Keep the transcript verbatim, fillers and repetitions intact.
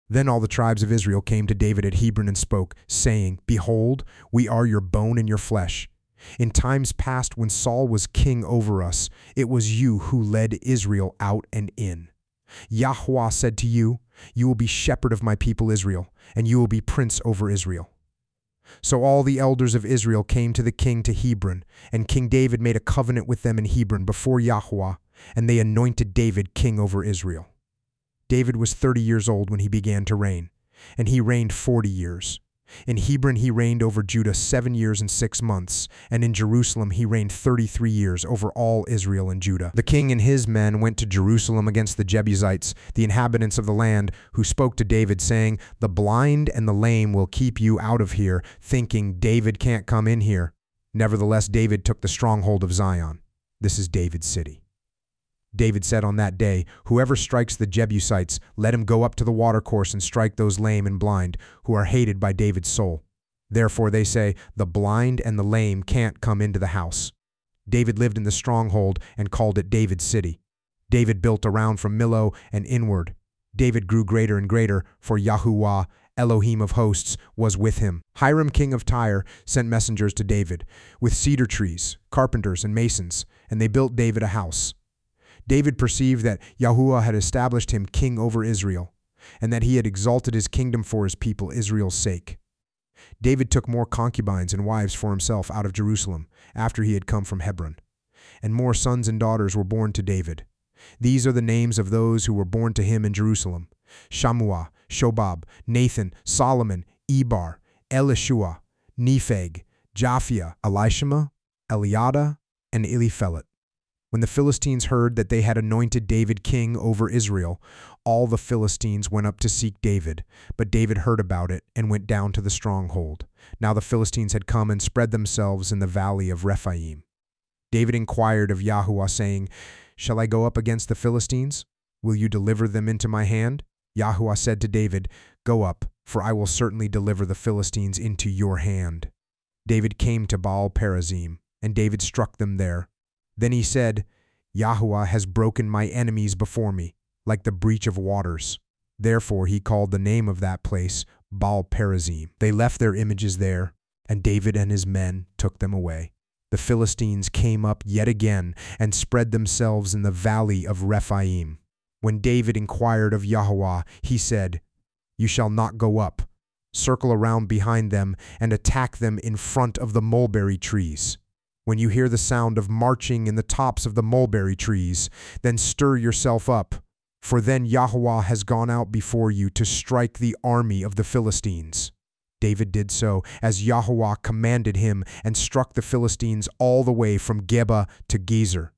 Then all the tribes of Israel came to David at Hebron and spoke, saying, Behold, we are your bone and your flesh. In times past when Saul was king over us, it was you who led Israel out and in. Yahweh said to you, You will be shepherd of my people Israel, and you will be prince over Israel. So all the elders of Israel came to the king to Hebron, and King David made a covenant with them in Hebron before Yahweh, and they anointed David king over Israel. David was thirty years old when he began to reign, and he reigned forty years. In Hebron he reigned over Judah seven years and six months, and in Jerusalem he reigned thirty-three years over all Israel and Judah. The king and his men went to Jerusalem against the Jebusites, the inhabitants of the land, who spoke to David, saying, The blind and the lame will keep you out of here, thinking David can't come in here. Nevertheless, David took the stronghold of Zion. This is David's city. David said on that day, Whoever strikes the Jebusites, let him go up to the watercourse and strike those lame and blind, who are hated by David's soul. Therefore they say, The blind and the lame can't come into the house. David lived in the stronghold and called it David's city. David built around from Millo and inward. David grew greater and greater, for Yahuwah, Elohim of hosts, was with him. Hiram king of Tyre sent messengers to David, with cedar trees, carpenters, and masons, and they built David a house. David perceived that Yahuwah had established him king over Israel, and that he had exalted his kingdom for his people Israel's sake. David took more concubines and wives for himself out of Jerusalem after he had come from Hebron, and more sons and daughters were born to David. These are the names of those who were born to him in Jerusalem: Shammua, Shobab, Nathan, Solomon, Ebar, Elishua, Nepheg, Japhia, Elishama, Eliada, and Eliphelet. When the Philistines heard that they had anointed David king over Israel, all the Philistines went up to seek David, but David heard about it and went down to the stronghold. Now the Philistines had come and spread themselves in the valley of Rephaim. David inquired of Yahuwah, saying, Shall I go up against the Philistines? Will you deliver them into my hand? Yahuwah said to David, Go up, for I will certainly deliver the Philistines into your hand. David came to Baal Perazim, and David struck them there. Then he said, Yahuwah has broken my enemies before me, like the breach of waters. Therefore he called the name of that place Baal Perazim. They left their images there, and David and his men took them away. The Philistines came up yet again and spread themselves in the valley of Rephaim. When David inquired of Yahuwah, he said, You shall not go up. Circle around behind them and attack them in front of the mulberry trees. When you hear the sound of marching in the tops of the mulberry trees, then stir yourself up, for then Yahuwah has gone out before you to strike the army of the Philistines. David did so as Yahuwah commanded him and struck the Philistines all the way from Geba to Gezer.